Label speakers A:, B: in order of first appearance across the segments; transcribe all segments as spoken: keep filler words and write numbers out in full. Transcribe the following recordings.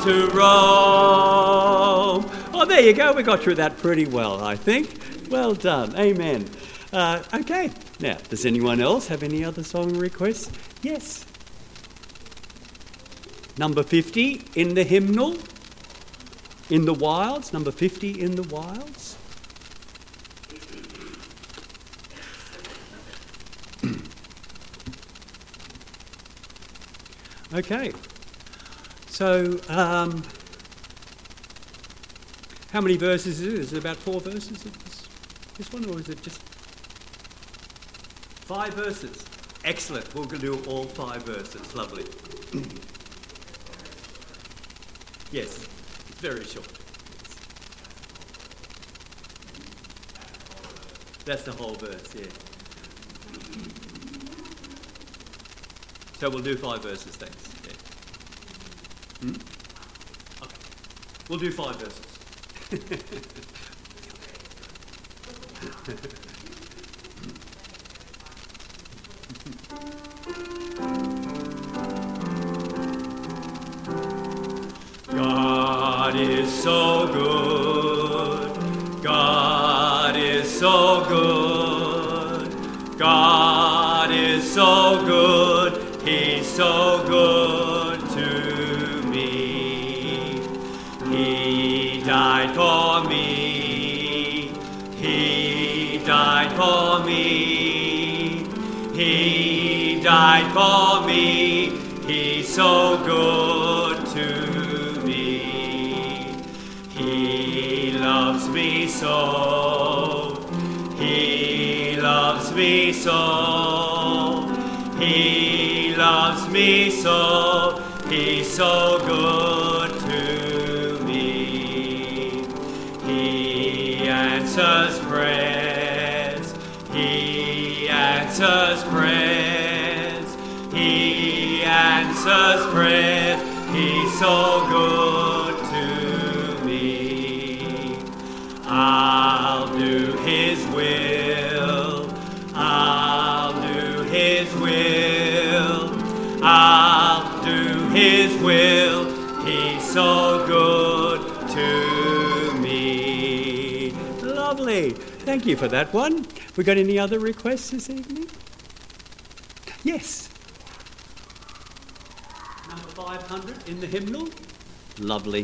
A: to Rome. Oh, there you go. We got through that pretty well, I think. Well done. Amen. Uh, okay. Now, does anyone else have any other song requests? Yes. Number fifty in the hymnal. In the Wilds. Number fifty in the Wilds. Okay. So, um, how many verses is it? Is it about four verses of this, this one, or is it just five verses? Excellent. We're going to do all five verses. Lovely. Yes, it's very short. That's the whole verse, yeah. So we'll do five verses, thanks. Yeah. Hmm? Okay. We'll do five verses. God is so good. God is so good. God is so good. He's so good to me. He died for me. He died for me. He died for me. He's so good to me. He loves me so. He loves me so. He loves me so. He's so good to me. He answers prayers. He answers prayers. He answers prayers. He's so good to me. I'll do His will. I'll do His will. I'll do His will. He's so good to me. Lovely. Thank you for that one. We got any other requests this evening? Yes. Number five hundred in the hymnal. Lovely.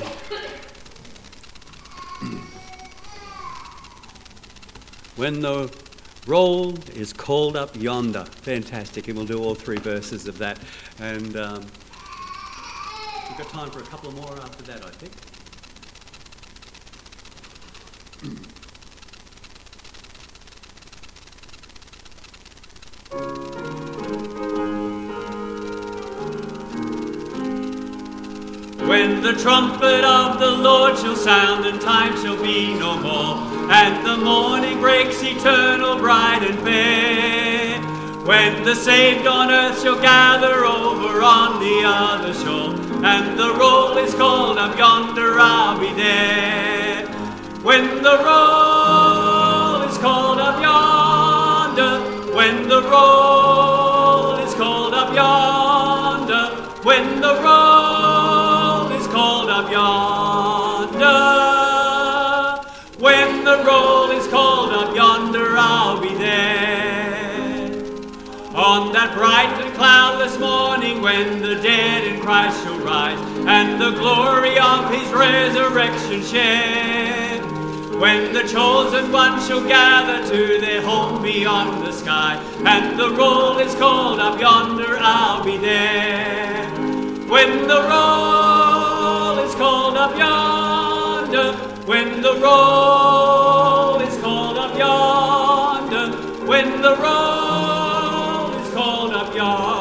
A: When the roll is called up yonder. Fantastic. And we'll do all three verses of that. And um, we've got time for a couple more after that, I think. When the trumpet of the Lord shall sound, and time shall be no more, and the morning breaks eternal, bright and fair. When the saved on earth shall gather over on the other shore, and the roll is called up yonder, I'll be there. When the roll is called up yonder, when the roll is called up yonder, when the roll is called up yonder, when the roll is called up yonder, I'll be there. On that bright and cloudless morning, when the dead in Christ shall rise, and the glory of His resurrection share, when the chosen ones shall gather to their home beyond the sky, and the roll is called up yonder, I'll be there. When the roll is called up yonder, when the roll is called up yonder, when the roll is called up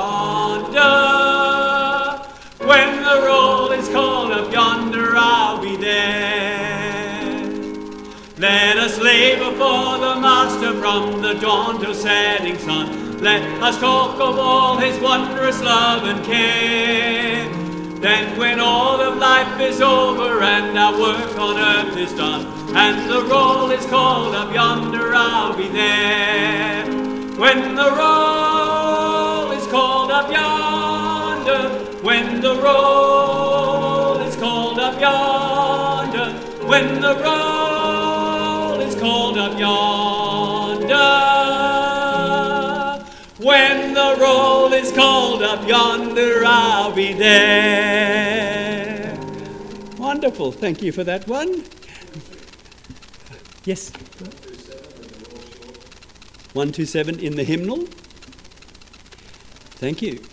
A: yonder, when the roll is called up yonder, I'll be there. Let us lay before the Master from the dawn till setting sun. Let us talk of all His wondrous love and care. Then when all of life is over and our work on earth is done, and the roll is called up yonder, I'll be there. When the roll is called up yonder, when the roll is called when the roll is called up yonder. When the roll is called up yonder, I'll be there. Wonderful. Thank you for that one. Yes. one two seven in the hymnal. Thank you.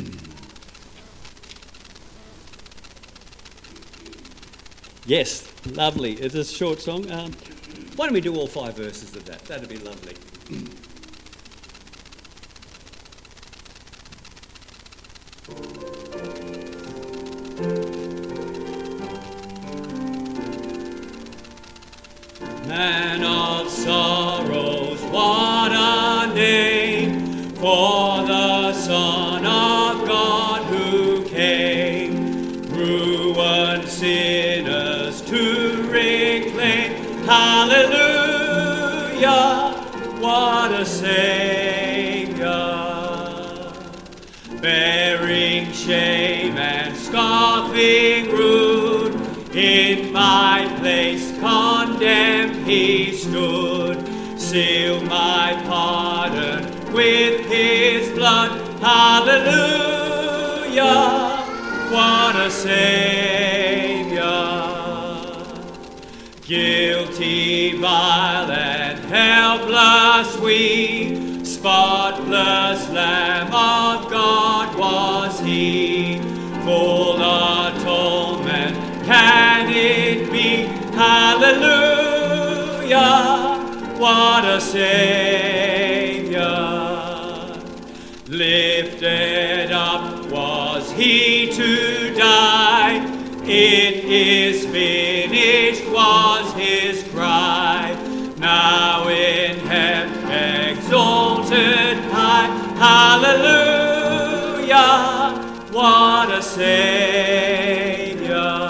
A: Yes, lovely. It's a short song. Um, why don't we do all five verses of that? That'd be lovely. Man of sorrows, what a name for the Son of God who came, ruined sinners to reclaim. Hallelujah, what a Saviour, bearing shame and scoffing rude, in my place condemned he stood, sealed my pardon with his blood. Hallelujah, what a Saviour, guilty, vile and helpless we, spotless Lamb of God was he, full atonement can it be? Hallelujah, what a Saviour, lifted up was he to die, it is finished was his cry, now in heaven exalted high. Hallelujah, what a Saviour,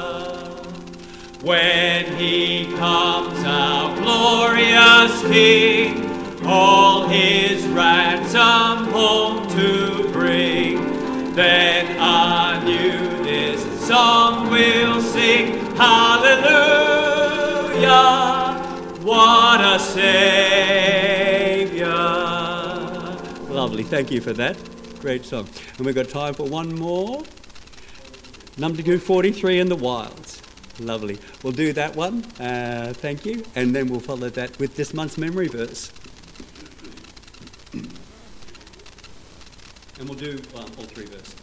A: when he comes our glorious King, all his ransom home to bring, then anew this song we'll sing. Hallelujah, what a Saviour. Lovely, thank you for that. Great song. And we've got time for one more. Number two forty-three in the Wilds. Lovely. We'll do that one. Uh, thank you. And then we'll follow that with this month's memory verse. And we'll do um, all three verses.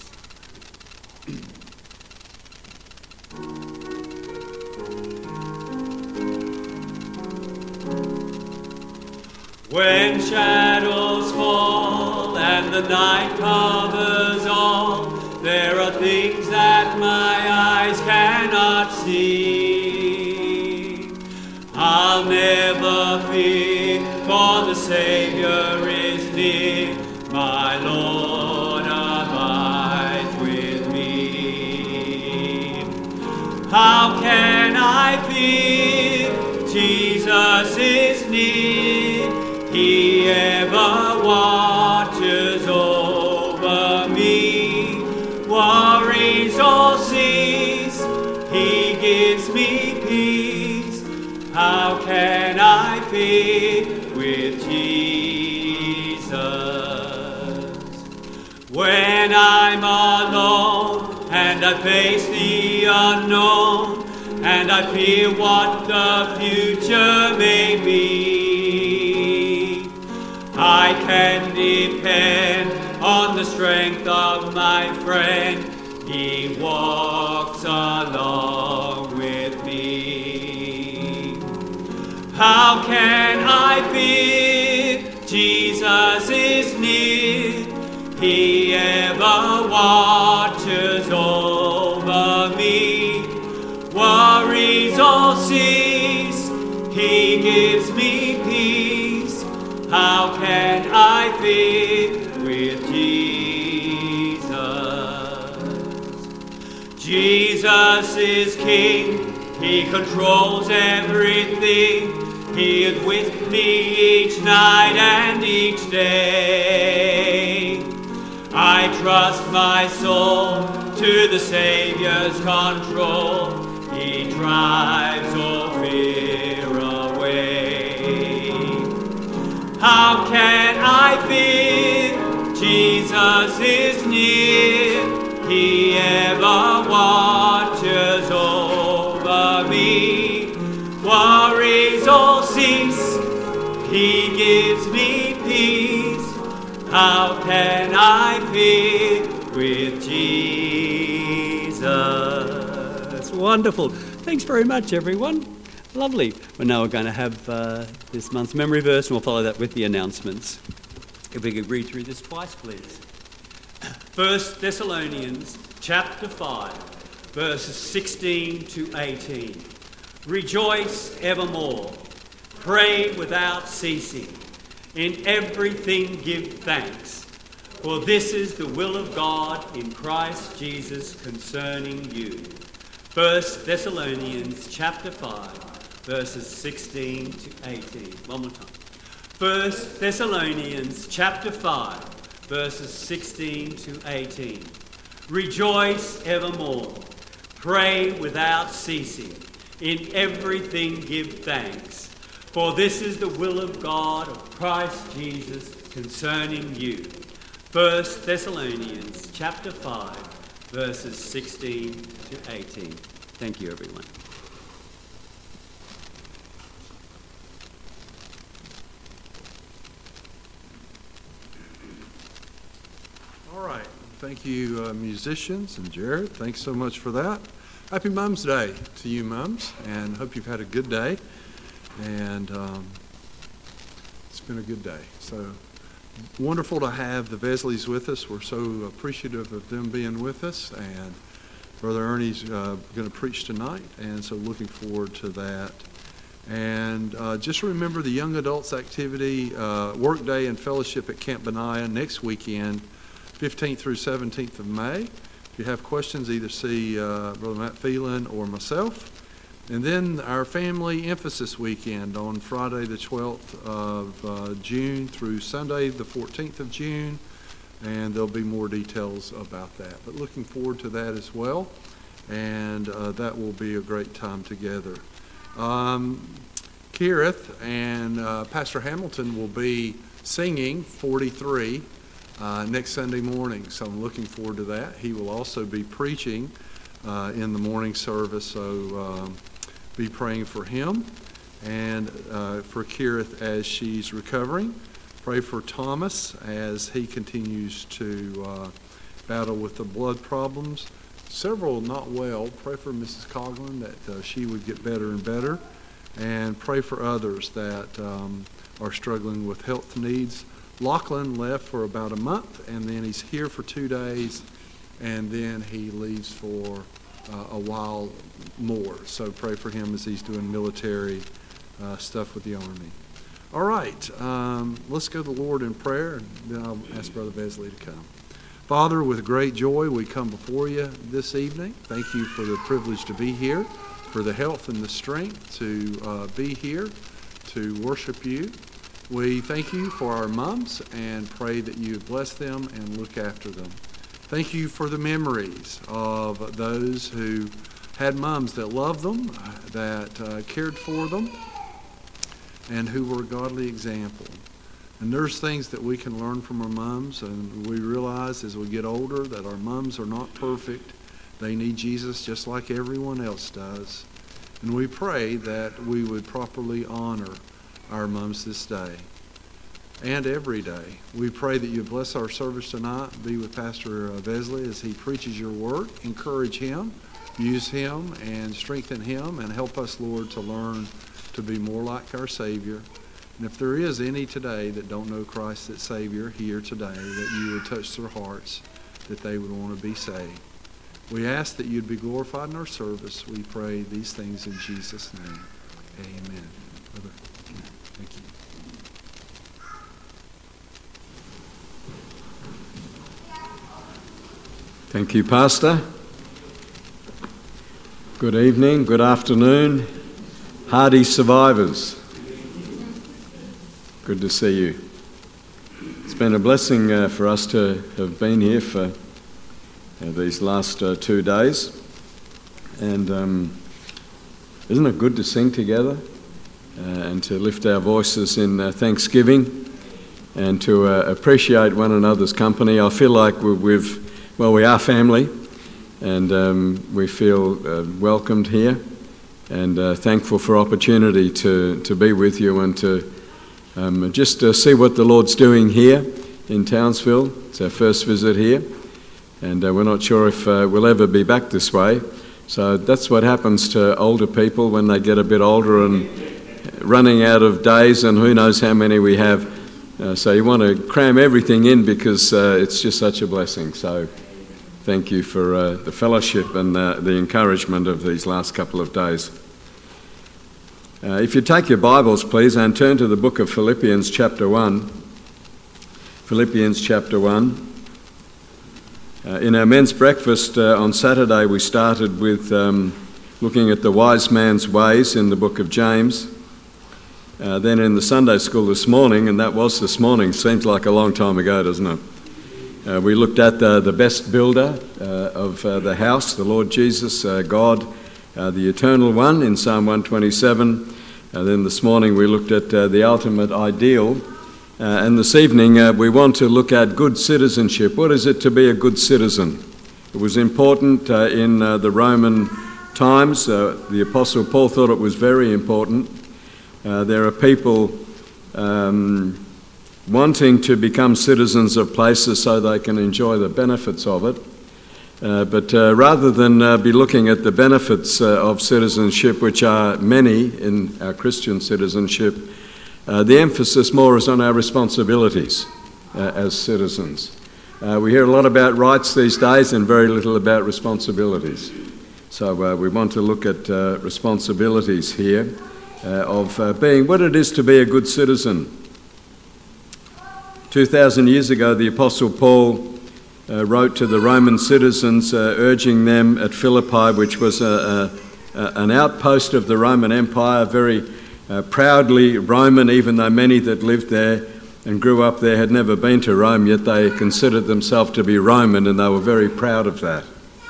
A: When shadows fall and the night covers all, there are things that my eyes cannot see. I'll never fear, for the Saviour is near. My Lord abides with me. How can I fear? Jesus is near. He ever watches over me. Worries all cease, he gives me peace. How can I fear with Jesus? When I'm alone and I face the unknown, and I fear what the future may be, I can depend on the strength of my friend. He walks along with me. How can I fear? Jesus is near. He ever watches over me. Worries all cease. He gives me peace. How can I fear with Jesus? Jesus is King. He controls everything. He is with me each night and each day. I trust my soul to the Saviour's control. He drives all fear away. How can I fear? Jesus is near. He ever watches over me. Worries all cease. He gives me peace. How can I fear with Jesus? Wonderful. Thanks very much, everyone. Lovely. Well, now we're going to have uh, this month's memory verse, and we'll follow that with the announcements. If we could read through this twice, please. First Thessalonians chapter five, verses sixteen to eighteen. Rejoice evermore. Pray without ceasing. In everything give thanks, for this is the will of God in Christ Jesus concerning you. First Thessalonians chapter five, verses sixteen to eighteen. One more time. First Thessalonians chapter five, verses sixteen to eighteen. Rejoice evermore. Pray without ceasing. In everything give thanks, for this is the will of God of Christ Jesus concerning you. First Thessalonians chapter five, verses sixteen to eighteen. Thank you, everyone.
B: All right. Thank you, uh, musicians, and Jared. Thanks so much for that. Happy Mums Day to you, mums, and hope you've had a good day. And um, it's been a good day. So wonderful to have the Vesleys with us. We're so appreciative of them being with us. And Brother Ernie's uh, going to preach tonight, and so looking forward to that. And uh, just remember the young adults activity, uh, work day and fellowship at Camp Benaiah next weekend, fifteenth through seventeenth of May. If you have questions, either see uh, Brother Matt Phelan or myself. And then our family emphasis weekend on Friday the twelfth of uh, June through Sunday the fourteenth of June. And there'll be more details about that. But looking forward to that as well. And uh, that will be a great time together. Um, Kirith and uh, Pastor Hamilton will be singing forty-three uh, next Sunday morning. So I'm looking forward to that. He will also be preaching uh, in the morning service. So um, be praying for him and uh, for Kirith as she's recovering. Pray for Thomas as he continues to uh, battle with the blood problems. Several not well. Pray for Missus Coughlin that uh, she would get better and better. And pray for others that um, are struggling with health needs. Lachlan left for about a month, and then he's here for two days, and then he leaves for uh, a while more. So pray for him as he's doing military uh, stuff with the Army. All right, um, let's go to the Lord in prayer, and then I'll ask Brother Vesley to come. Father, with great joy, we come before you this evening. Thank you for the privilege to be here, for the health and the strength to uh, be here, to worship you. We thank you for our moms and pray that you bless them and look after them. Thank you for the memories of those who had moms that loved them, that uh, cared for them, and who were a godly example. And there's things that we can learn from our moms, and we realize as we get older that our moms are not perfect. They need Jesus just like everyone else does. And we pray that we would properly honor our moms this day and every day. We pray that you bless our service tonight. Be with Pastor Vesley as he preaches your word. Encourage him, use him, and strengthen him, and help us, Lord, to learn to be more like our Savior. And if there is any today that don't know Christ as Savior here today, that you would touch their hearts, that they would want to be saved. We ask that you'd be glorified in our service. We pray these things in Jesus' name. Amen. Brother, thank you.
C: Thank you, Pastor. Good evening, good afternoon. Hardy survivors. Good to see you. It's been a blessing uh, for us to have been here for uh, these last uh, two days. And um, Isn't it good to sing together uh, and to lift our voices in uh, thanksgiving and to uh, appreciate one another's company? I feel like we've, well, we are family, and um, we feel uh, welcomed here, and uh, thankful for opportunity to, to be with you and to um, just uh, see what the Lord's doing here in Townsville. It's our first visit here, and uh, we're not sure if uh, we'll ever be back this way. So that's what happens to older people when they get a bit older and running out of days, and who knows how many we have. Uh, so you want to cram everything in because uh, it's just such a blessing. So thank you for uh, the fellowship and uh, the encouragement of these last couple of days. Uh, if you take your Bibles, please, and turn to the book of Philippians chapter one. Philippians chapter one. Uh, in our men's breakfast uh, on Saturday, we started with um, looking at the wise man's ways in the book of James. Uh, then in the Sunday school this morning, and that was this morning, seems like a long time ago, doesn't it? Uh, we looked at the, the best builder uh, of uh, the house, the Lord Jesus, uh, God, uh, the Eternal One in Psalm one twenty-seven. Uh, then this morning we looked at uh, the ultimate ideal. Uh, and this evening uh, we want to look at good citizenship. What is it to be a good citizen? It was important uh, in uh, the Roman times. Uh, the Apostle Paul thought it was very important. Uh, there are people um, wanting to become citizens of places so they can enjoy the benefits of it. Uh, but uh, rather than uh, be looking at the benefits uh, of citizenship, which are many in our Christian citizenship, Uh, the emphasis more is on our responsibilities uh, as citizens. Uh, we hear a lot about rights these days and very little about responsibilities. So uh, we want to look at uh, responsibilities here uh, of uh, being what it is to be a good citizen. Two thousand years ago, the Apostle Paul uh, wrote to the Roman citizens, uh, urging them at Philippi, which was a, a, a, an outpost of the Roman Empire, very Uh, proudly Roman, even though many that lived there and grew up there had never been to Rome, yet they considered themselves to be Roman, and they were very proud of that.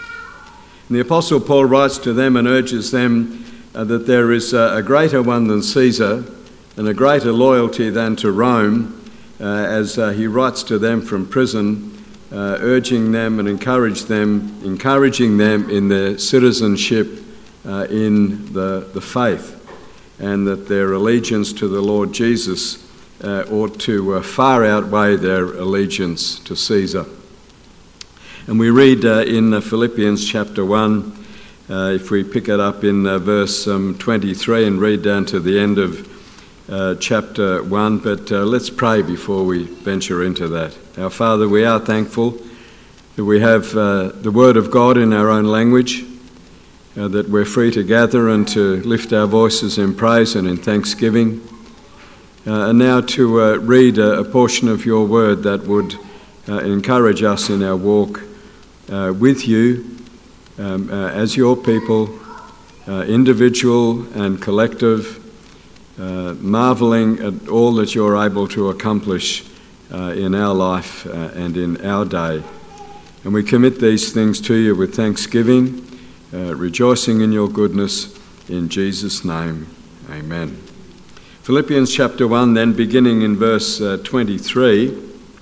C: And the Apostle Paul writes to them and urges them uh, that there is uh, a greater one than Caesar and a greater loyalty than to Rome, uh, as uh, he writes to them from prison, uh, urging them and encourage them, encouraging them in their citizenship uh, in the, the faith, and that their allegiance to the Lord Jesus uh, ought to uh, far outweigh their allegiance to Caesar. And we read uh, in uh, Philippians chapter one, uh, if we pick it up in uh, verse um, twenty-three and read down to the end of uh, chapter one, but uh, let's pray before we venture into that. Our Father, we are thankful that we have uh, the Word of God in our own language, Uh, that we're free to gather and to lift our voices in praise and in thanksgiving. Uh, and now to uh, read a, a portion of your word that would uh, encourage us in our walk uh, with you um, uh, as your people, uh, individual and collective, uh, marvelling at all that you're able to accomplish uh, in our life uh, and in our day. And we commit these things to you with thanksgiving, Uh, rejoicing in your goodness, in Jesus' name, amen. Philippians chapter one, then beginning in verse uh, twenty-three,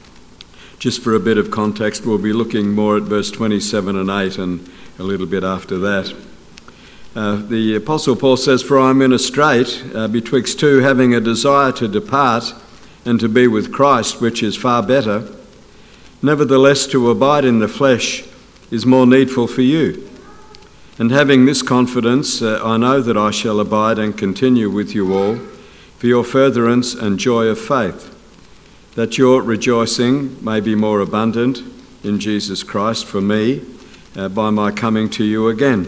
C: just for a bit of context, we'll be looking more at verse twenty-seven and eight and a little bit after that. Uh, the Apostle Paul says, "For I am in a strait uh, betwixt two, having a desire to depart and to be with Christ, which is far better. Nevertheless, to abide in the flesh is more needful for you. And having this confidence, uh, I know that I shall abide and continue with you all for your furtherance and joy of faith, that your rejoicing may be more abundant in Jesus Christ for me uh, by my coming to you again.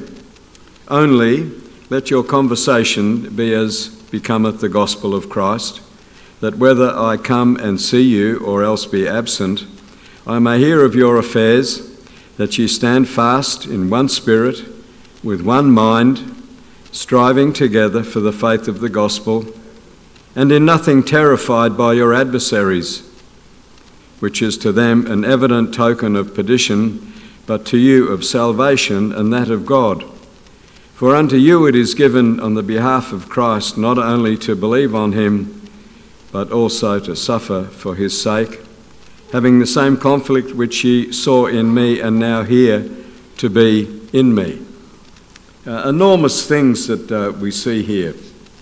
C: Only let your conversation be as becometh the gospel of Christ, that whether I come and see you or else be absent, I may hear of your affairs, that ye stand fast in one spirit, with one mind, striving together for the faith of the gospel, and in nothing terrified by your adversaries, which is to them an evident token of perdition, but to you of salvation, and that of God. For unto you it is given on the behalf of Christ not only to believe on him, but also to suffer for his sake, having the same conflict which ye saw in me and now hear to be in me. Uh, enormous things that uh, we see here.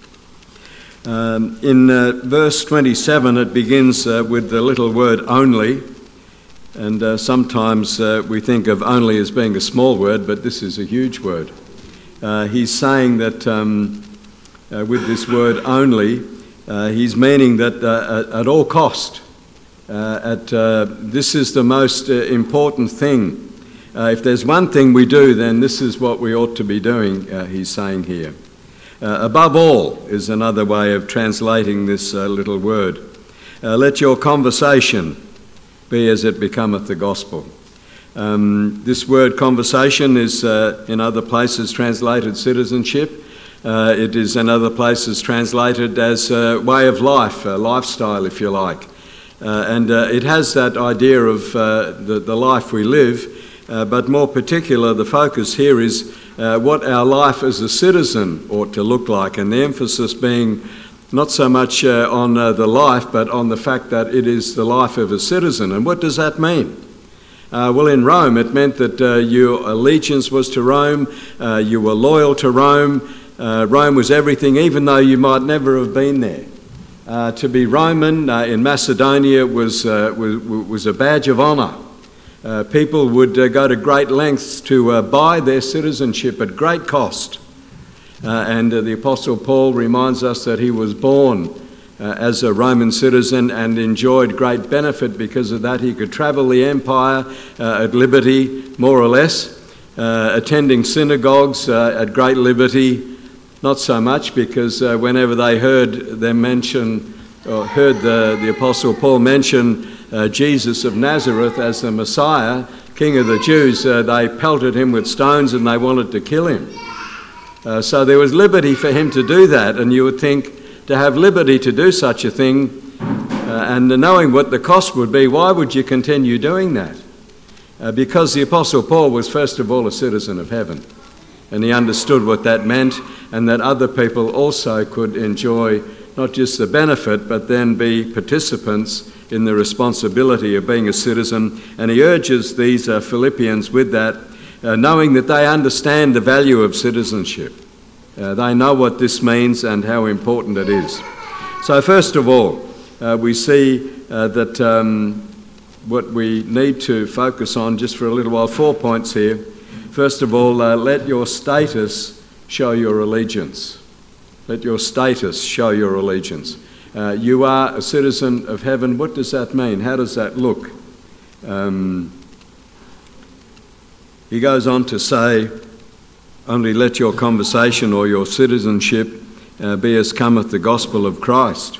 C: Um, in uh, verse twenty-seven, it begins uh, with the little word only, and uh, sometimes uh, we think of only as being a small word, but this is a huge word. Uh, he's saying that um, uh, with this word only, uh, he's meaning that uh, at, at all cost, uh, at, uh, this is the most uh, important thing. Uh, if there's one thing we do, then this is what we ought to be doing, uh, he's saying here. Uh, above all is another way of translating this uh, little word. Uh, let your conversation be as it becometh the gospel. Um, this word conversation is uh, in other places translated citizenship. Uh, it is in other places translated as a way of life, a lifestyle if you like. Uh, and uh, it has that idea of uh, the, the life we live, uh, but more particular the focus here is uh, what our life as a citizen ought to look like, and the emphasis being not so much uh, on uh, the life, but on the fact that it is the life of a citizen. And what does that mean? Uh, well, in Rome, it meant that uh, your allegiance was to Rome, uh, you were loyal to Rome, uh, Rome was everything, even though you might never have been there. Uh, to be Roman uh, in Macedonia was, uh, was, was a badge of honour. Uh, people would uh, go to great lengths to uh, buy their citizenship at great cost. Uh, and uh, the Apostle Paul reminds us that he was born Uh, as a Roman citizen and enjoyed great benefit because of that. He could travel the empire uh, at liberty, more or less, uh, attending synagogues uh, at great liberty, not so much because uh, whenever they heard them mention, or heard the, the Apostle Paul mention uh, Jesus of Nazareth as the Messiah, King of the Jews, uh, they pelted him with stones and they wanted to kill him. Uh, so there was liberty for him to do that, and you would think, to have liberty to do such a thing, uh, and knowing what the cost would be, why would you continue doing that? Uh, because the Apostle Paul was first of all a citizen of heaven, and he understood what that meant, and that other people also could enjoy not just the benefit, but then be participants in the responsibility of being a citizen. And he urges these uh, Philippians with that, uh, knowing that they understand the value of citizenship. Uh, they know what this means and how important it is. So first of all, uh, we see uh, that um, what we need to focus on just for a little while, four points here. First of all, uh, let your status show your allegiance. Let your status show your allegiance. Uh, you are a citizen of heaven. What does that mean? How does that look? Um, he goes on to say, only let your conversation or your citizenship uh, be as cometh the gospel of Christ.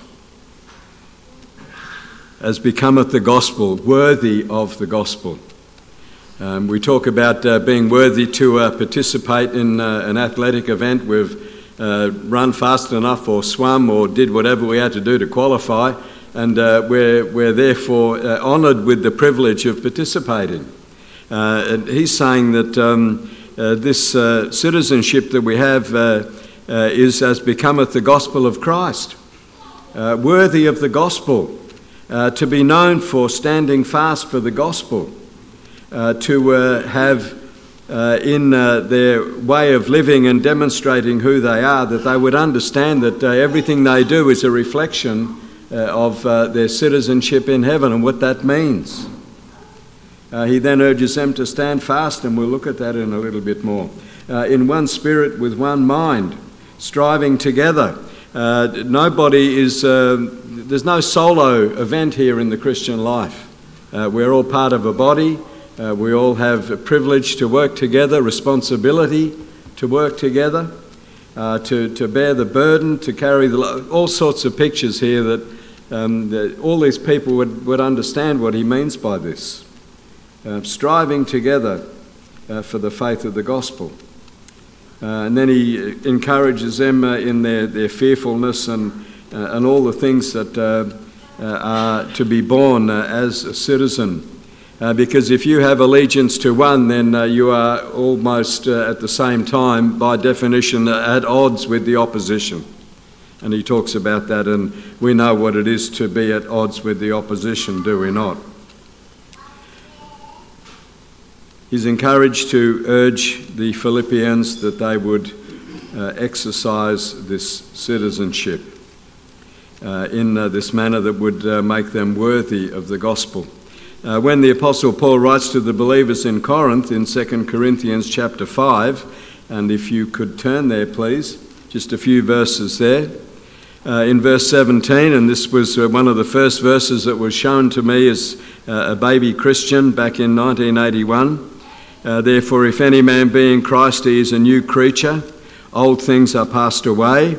C: As becometh the gospel, worthy of the gospel. Um, we talk about uh, being worthy to uh, participate in uh, an athletic event. We've uh, run fast enough or swum or did whatever we had to do to qualify, and uh, we're, we're therefore uh, honoured with the privilege of participating. Uh, and he's saying that um, Uh, this uh, citizenship that we have uh, uh, is as becometh the gospel of Christ, uh, worthy of the gospel, uh, to be known for standing fast for the gospel, uh, to uh, have uh, in uh, their way of living and demonstrating who they are, that they would understand that uh, everything they do is a reflection uh, of uh, their citizenship in heaven and what that means. Uh, he then urges them to stand fast, and we'll look at that in a little bit more. Uh, in one spirit, with one mind, striving together. Uh, nobody is, uh, there's no solo event here in the Christian life. Uh, we're all part of a body. Uh, we all have a privilege to work together, responsibility to work together, uh, to, to bear the burden, to carry the lo- all sorts of pictures here that, um, that all these people would, would understand what he means by this. Uh, striving together uh, for the faith of the gospel. Uh, and then he encourages them uh, in their, their fearfulness and, uh, and all the things that uh, uh, are to be borne uh, as a citizen. Uh, because if you have allegiance to one, then uh, you are almost uh, at the same time, by definition, at odds with the opposition. And he talks about that, and we know what it is to be at odds with the opposition, do we not? He's encouraged to urge the Philippians that they would uh, exercise this citizenship uh, in uh, this manner that would uh, make them worthy of the gospel. Uh, when the Apostle Paul writes to the believers in Corinth in Second Corinthians chapter five, and if you could turn there please, just a few verses there. Uh, in verse seventeen, and this was uh, one of the first verses that was shown to me as uh, a baby Christian back in nineteen eighty-one. Uh, Therefore, if any man be in Christ, he is a new creature. Old things are passed away.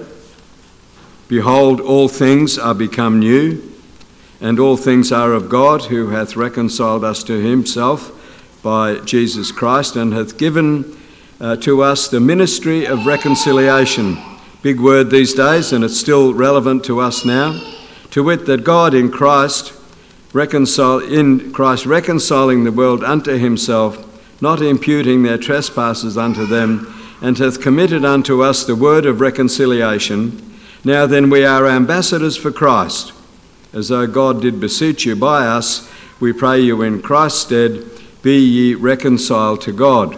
C: Behold, all things are become new. And all things are of God, who hath reconciled us to himself by Jesus Christ, and hath given uh, to us the ministry of reconciliation. Big word these days, and it's still relevant to us now. To wit, that God in Christ, reconcile, in Christ reconciling the world unto himself, not imputing their trespasses unto them, and hath committed unto us the word of reconciliation. Now then, we are ambassadors for Christ, as though God did beseech you by us. We pray you in Christ's stead, be ye reconciled to God.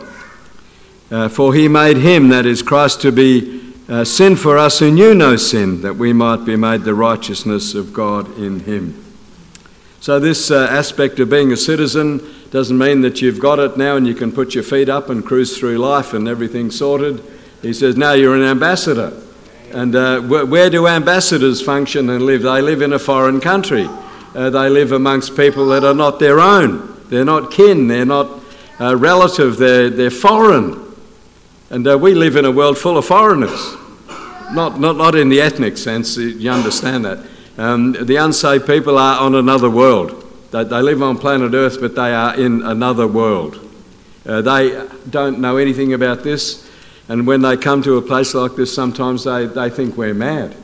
C: Uh, for he made him, that is Christ, to be uh, sin for us who knew no sin, that we might be made the righteousness of God in him. So this uh, aspect of being a citizen doesn't mean that you've got it now and you can put your feet up and cruise through life and everything's sorted. He says, no, you're an ambassador. And uh, wh- where do ambassadors function and live? They live in a foreign country. Uh, they live amongst people that are not their own. They're not kin. They're not uh, relative. They're, they're foreign. And uh, we live in a world full of foreigners. Not, not, not in the ethnic sense, you understand that. Um, the unsaved people are on another world. They, they live on planet Earth, but they are in another world. Uh, they don't know anything about this. And when they come to a place like this, sometimes they, they think we're mad.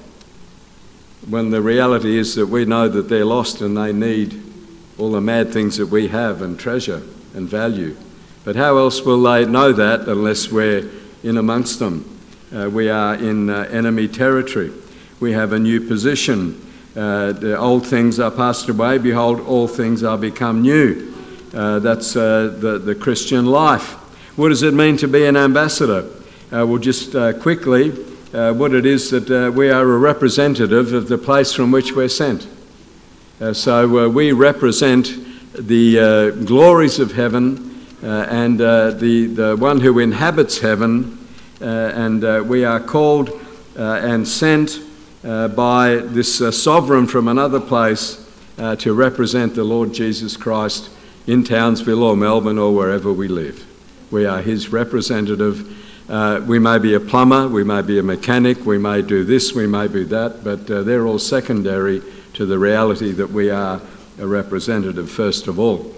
C: When the reality is that we know that they're lost and they need all the mad things that we have and treasure and value. But how else will they know that unless we're in amongst them? Uh, we are in uh, enemy territory. We have a new position. Uh, the old things are passed away. Behold, all things are become new. Uh, that's uh, the, the Christian life. What does it mean to be an ambassador? Uh, well, just uh, quickly, uh, what it is that uh, we are a representative of the place from which we're sent. Uh, so uh, we represent the uh, glories of heaven uh, and uh, the, the one who inhabits heaven, uh, and uh, we are called uh, and sent uh, by this uh, sovereign from another place uh, to represent the Lord Jesus Christ in Townsville or Melbourne or wherever we live. We are his representative. Uh, we may be a plumber, we may be a mechanic, we may do this, we may do that, but uh, they're all secondary to the reality that we are a representative first of all.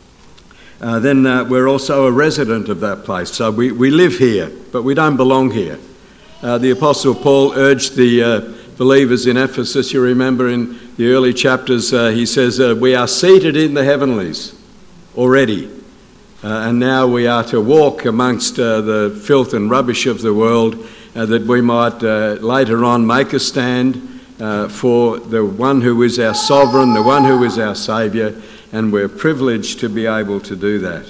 C: Uh, then uh, we're also a resident of that place. So we, we live here, but we don't belong here. Uh, the Apostle Paul urged the uh, believers in Ephesus, you remember in the early chapters, uh, he says, uh, we are seated in the heavenlies already. Uh, and now we are to walk amongst uh, the filth and rubbish of the world, uh, that we might uh, later on make a stand uh, for the one who is our sovereign, the one who is our saviour, and we're privileged to be able to do that.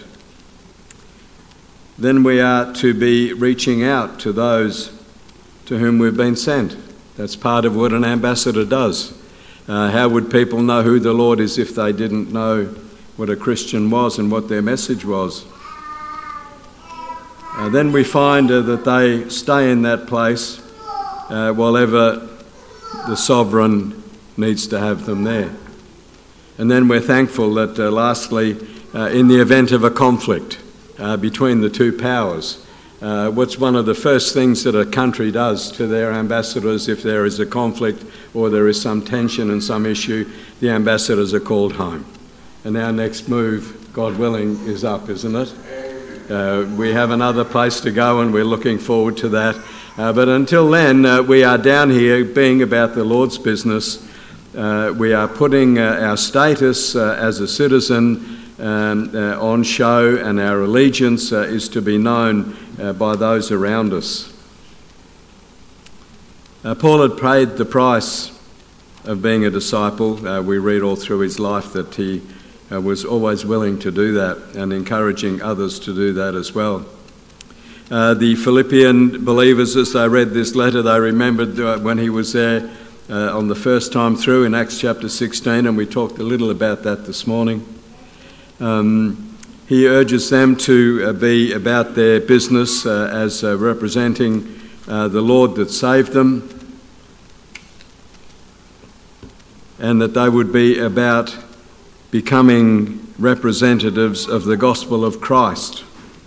C: Then we are to be reaching out to those to whom we've been sent. That's part of what an ambassador does. Uh, how would people know who the Lord is if they didn't know what a Christian was and what their message was? Uh, then we find uh, that they stay in that place uh, while ever the sovereign needs to have them there. And then we're thankful that uh, lastly, uh, in the event of a conflict uh, between the two powers, uh, what's one of the first things that a country does to their ambassadors if there is a conflict or there is some tension and some issue? The ambassadors are called home. And our next move, God willing, is up, isn't it? Uh, we have another place to go and we're looking forward to that. Uh, but until then, uh, we are down here being about the Lord's business. Uh, we are putting uh, our status uh, as a citizen um, uh, on show, and our allegiance uh, is to be known uh, by those around us. Uh, Paul had paid the price of being a disciple. Uh, we read all through his life that he uh, was always willing to do that and encouraging others to do that as well. Uh, the Philippian believers, as they read this letter, they remembered uh, when he was there uh, on the first time through in Acts chapter sixteen, and we talked a little about that this morning. Um, he urges them to uh, be about their business uh, as uh, representing uh, the Lord that saved them, and that they would be about becoming representatives of the gospel of Christ.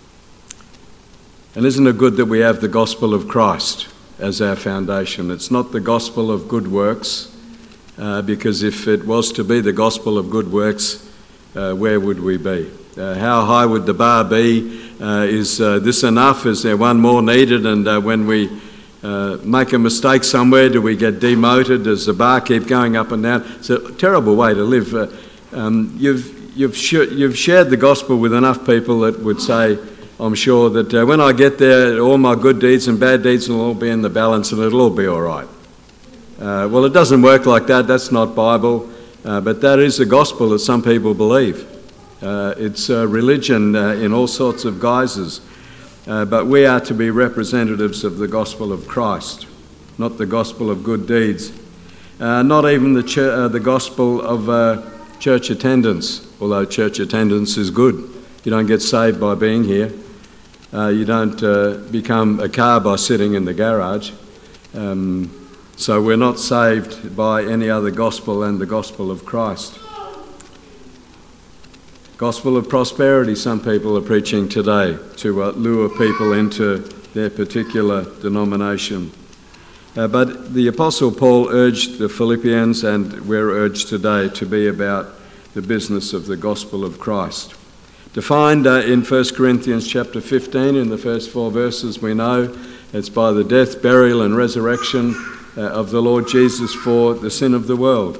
C: And isn't it good that we have the gospel of Christ as our foundation? It's not the gospel of good works, uh, because if it was to be the gospel of good works, uh, where would we be? Uh, how high would the bar be? Uh, is uh, this enough? Is there one more needed? And uh, when we uh, make a mistake somewhere, do we get demoted? Does the bar keep going up and down? It's a terrible way to live. Uh, um, you've, you've, sh- you've shared the gospel with enough people that would say, I'm sure that uh, when I get there, all my good deeds and bad deeds will all be in the balance and it'll all be all right. Uh, well, it doesn't work like that. That's not Bible. Uh, but that is the gospel that some people believe. Uh, it's uh, religion uh, in all sorts of guises. Uh, but we are to be representatives of the gospel of Christ, not the gospel of good deeds. Uh, not even the, ch- uh, the gospel of uh, church attendance, although church attendance is good. You don't get saved by being here. Uh, you don't uh, become a car by sitting in the garage. Um, so we're not saved by any other gospel than the gospel of Christ. Gospel of prosperity, some people are preaching today to uh, lure people into their particular denomination. Uh, but the Apostle Paul urged the Philippians, and we're urged today, to be about the business of the gospel of Christ. Defined uh, in First Corinthians chapter fifteen, in the first four verses, we know it's by the death, burial and resurrection uh, of the Lord Jesus for the sin of the world.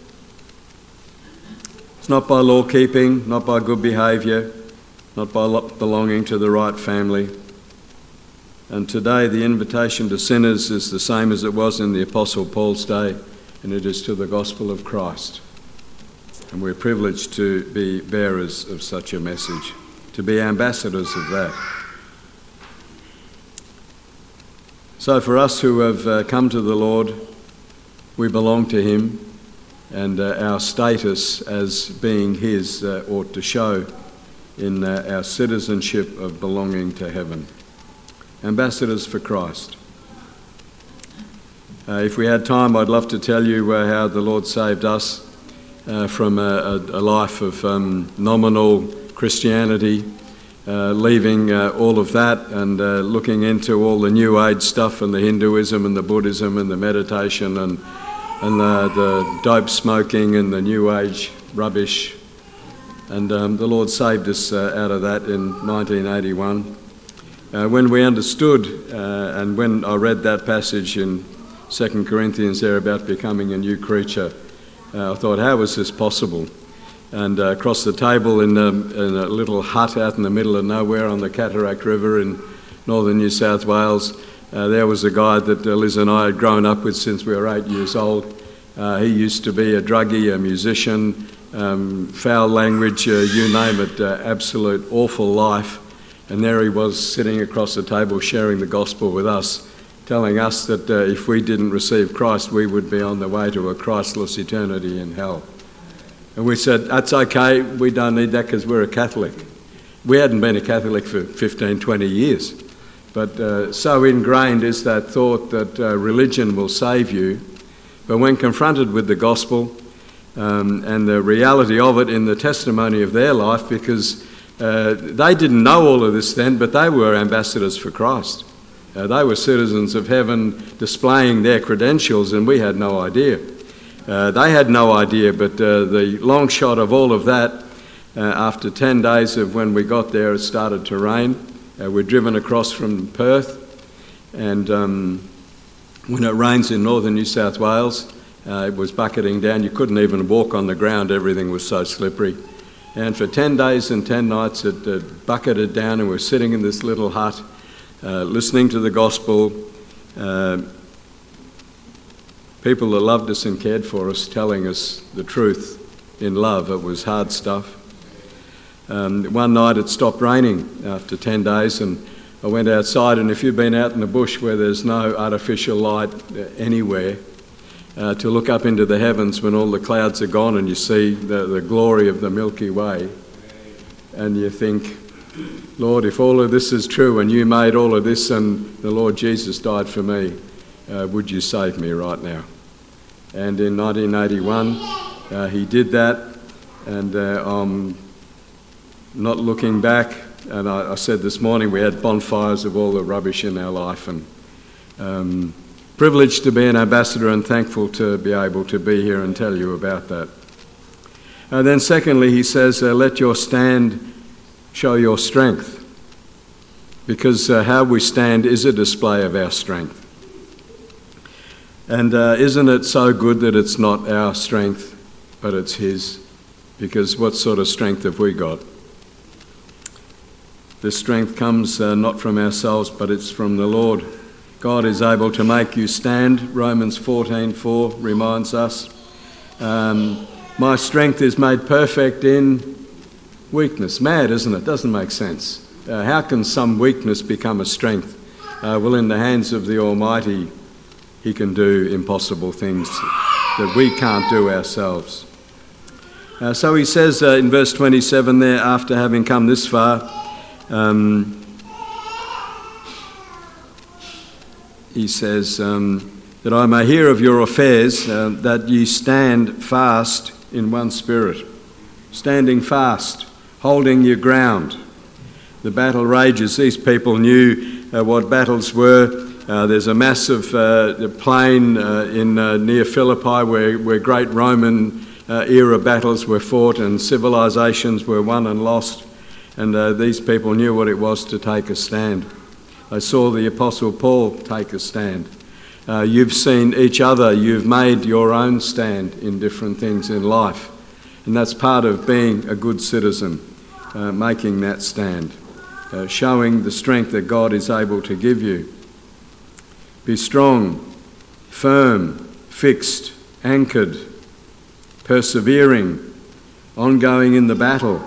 C: It's not by law keeping, not by good behaviour, not by belonging to the right family. And today the invitation to sinners is the same as it was in the Apostle Paul's day, and it is to the gospel of Christ. And we're privileged to be bearers of such a message, to be ambassadors of that. So for us who have uh, come to the Lord, we belong to him, and uh, our status as being his uh, ought to show in uh, our citizenship of belonging to heaven. Ambassadors for Christ. Uh, if we had time, I'd love to tell you uh, how the Lord saved us uh, from a, a, a life of um, nominal Christianity, uh, leaving uh, all of that and uh, looking into all the New Age stuff and the Hinduism and the Buddhism and the meditation and, and the, the dope smoking and the New Age rubbish. And um, the Lord saved us uh, out of that in nineteen eighty-one. Uh, when we understood, uh, and when I read that passage in Second Corinthians there about becoming a new creature, uh, I thought, how is this possible? And uh, across the table in, um, in a little hut out in the middle of nowhere on the Cataract River in northern New South Wales, uh, there was a guy that uh, Liz and I had grown up with since we were eight years old. Uh, he used to be a druggie, a musician, um, foul language, uh, you name it, uh, absolute awful life. And there he was sitting across the table sharing the gospel with us, telling us that uh, if we didn't receive Christ, we would be on the way to a Christless eternity in hell. And we said, that's okay, we don't need that because we're a Catholic. We hadn't been a Catholic for fifteen, twenty years. But uh, so ingrained is that thought that uh, religion will save you. But when confronted with the gospel um, and the reality of it in the testimony of their life, because Uh, they didn't know all of this then, but they were ambassadors for Christ. Uh, they were citizens of heaven displaying their credentials, and we had no idea. Uh, they had no idea, but uh, the long shot of all of that, uh, after ten days of when we got there, it started to rain. Uh, we're driven across from Perth, and um, when it rains in northern New South Wales, uh, it was bucketing down. You couldn't even walk on the ground. Everything was so slippery. And for ten days and ten nights it uh, bucketed down, and we're sitting in this little hut uh, listening to the gospel. Uh, people that loved us and cared for us telling us the truth in love. It was hard stuff. Um, one night it stopped raining after ten days, and I went outside, and if you've been out in the bush where there's no artificial light anywhere, uh, to look up into the heavens when all the clouds are gone and you see the, the glory of the Milky Way, and you think, Lord, if all of this is true and you made all of this and the Lord Jesus died for me, uh, would you save me right now? And in nineteen eighty-one, uh, he did that, and uh, I'm not looking back. And I, I said this morning we had bonfires of all the rubbish in our life, and um, privileged to be an ambassador and thankful to be able to be here and tell you about that. And then secondly, he says, uh, let your stand show your strength, because uh, how we stand is a display of our strength. And uh, isn't it so good that it's not our strength, but it's his? Because what sort of strength have we got? This strength comes uh, not from ourselves, but it's from the Lord. God is able to make you stand. Romans fourteen four reminds us, um, my strength is made perfect in weakness. Mad, isn't it? Doesn't make sense. Uh, how can some weakness become a strength? Uh, well, in the hands of the Almighty, he can do impossible things that we can't do ourselves. Uh, so he says uh, in verse twenty-seven there, after having come this far, Um, he says um, that I may hear of your affairs, uh, that ye stand fast in one spirit. Standing fast, holding your ground. The battle rages. These people knew uh, what battles were. Uh, there's a massive uh, plain uh, in uh, near Philippi where, where great Roman uh, era battles were fought and civilizations were won and lost. And uh, these people knew what it was to take a stand. I saw the Apostle Paul take a stand. Uh, you've seen each other. You've made your own stand in different things in life. And that's part of being a good citizen, uh, making that stand, uh, showing the strength that God is able to give you. Be strong, firm, fixed, anchored, persevering, ongoing in the battle.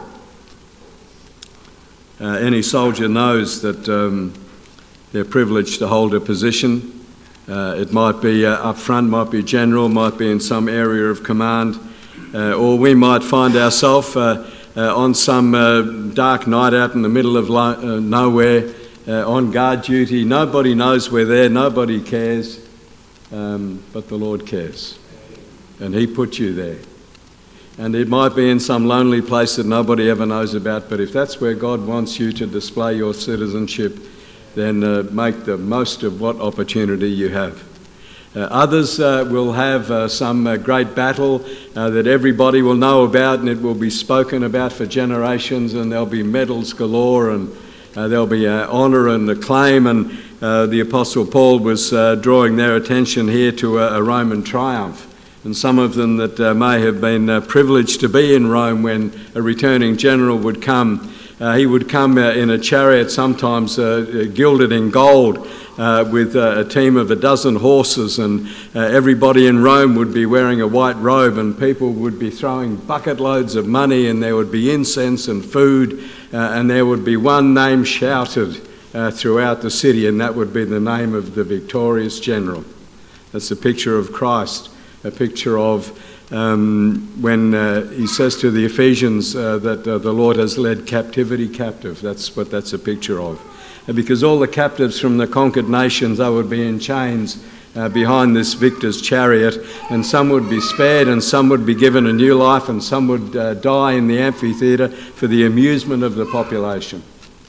C: Uh, any soldier knows that um, they're privileged to hold a position. Uh, it might be uh, up front, might be general, might be in some area of command, uh, or we might find ourselves uh, uh, on some uh, dark night out in the middle of lo- uh, nowhere, uh, on guard duty. Nobody knows we're there, nobody cares, um, but the Lord cares, and he put you there. And it might be in some lonely place that nobody ever knows about, but if that's where God wants you to display your citizenship, then uh, make the most of what opportunity you have. Uh, others uh, will have uh, some uh, great battle uh, that everybody will know about, and it will be spoken about for generations, and there'll be medals galore, and uh, there'll be uh, honour and acclaim. And uh, the Apostle Paul was uh, drawing their attention here to a, a Roman triumph. And some of them that uh, may have been uh, privileged to be in Rome when a returning general would come. Uh, he would come uh, in a chariot, sometimes uh, gilded in gold, uh, with uh, a team of a dozen horses, and uh, everybody in Rome would be wearing a white robe, and people would be throwing bucket loads of money, and there would be incense and food, uh, and there would be one name shouted uh, throughout the city, and that would be the name of the victorious general. That's a picture of Christ. A picture of um, when uh, he says to the Ephesians uh, that uh, the Lord has led captivity captive. That's what that's a picture of. And because all the captives from the conquered nations, they would be in chains uh, behind this victor's chariot, and some would be spared, and some would be given a new life, and some would uh, die in the amphitheatre for the amusement of the population.